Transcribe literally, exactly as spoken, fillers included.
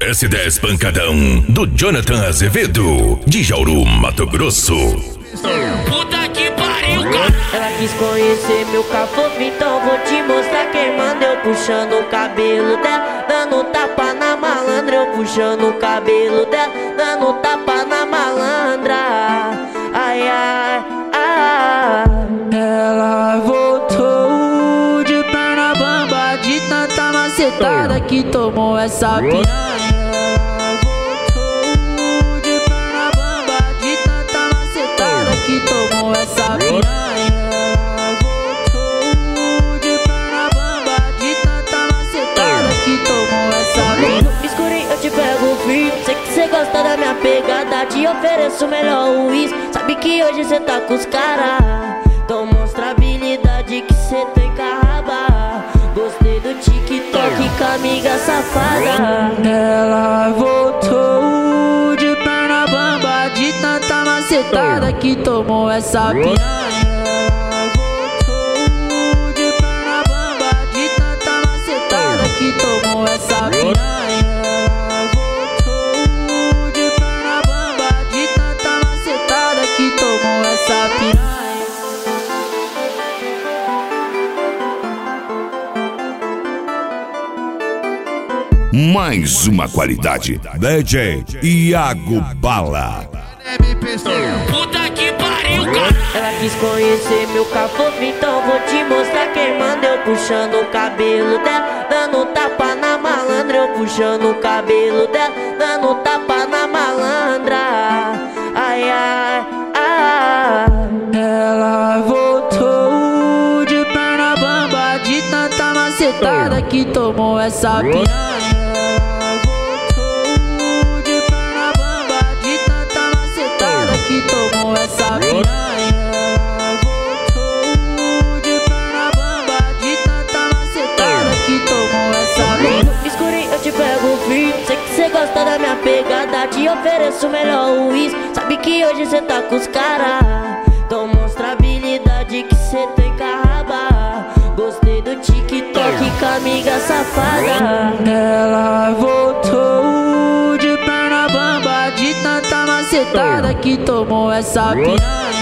S dez Pancadão, do Jonathan Azevedo, de Jauru, Mato Grosso. Puta que pariu, cara. Ela quis conhecer meu cafofo, então vou te mostrar quem manda. Eu puxando o cabelo dela, dando tapa na malandra. Eu puxando o cabelo dela, dando tapa na malandra. Ai, ai, ai. Ela voltou de perna bamba, de tanta macetada que tomou essa piranha. Que tomou essa piranha. Voltou de perna bamba, de tanta macetada que tomou essa piranha. No escurinho eu te pego frio, sei que cê gosta da minha pegada, te ofereço o melhor uísque. Sabe que hoje cê tá com os cara, então mostra a habilidade que cê tem carraba. Gostei do TikTok com a amiga safada. Ela voltou de perna bamba, de tanta macetada que tomou essa piranha. Voltou de perna bamba, de tanta macetada que tomou essa piranha. Voltou de perna bamba, de tanta macetada que tomou essa piranha. Mais uma qualidade, D J Iago Bala. Puta que pariu, cara. Ela quis conhecer meu cafofo, então vou te mostrar quem manda. Eu puxando o cabelo dela, dando tapa na malandra. Eu puxando o cabelo dela, dando tapa na malandra. Ai, ai, ai. Ela voltou de perna bamba, de tanta macetada que tomou essa piranha. Que tomou essa piranha. Voltou de perna bamba, de tanta macetada que tomou essa piranha. No escurinho eu te pego frio, sei que cê gosta da minha pegada, te ofereço o melhor uísque. Sabe que hoje cê tá com os cara, então mostra a habilidade que cê tem carraba. Gostei do TikTok com a amiga safada. Ela voltou de perna bamba, de tanta macetada que tomou essa piranha.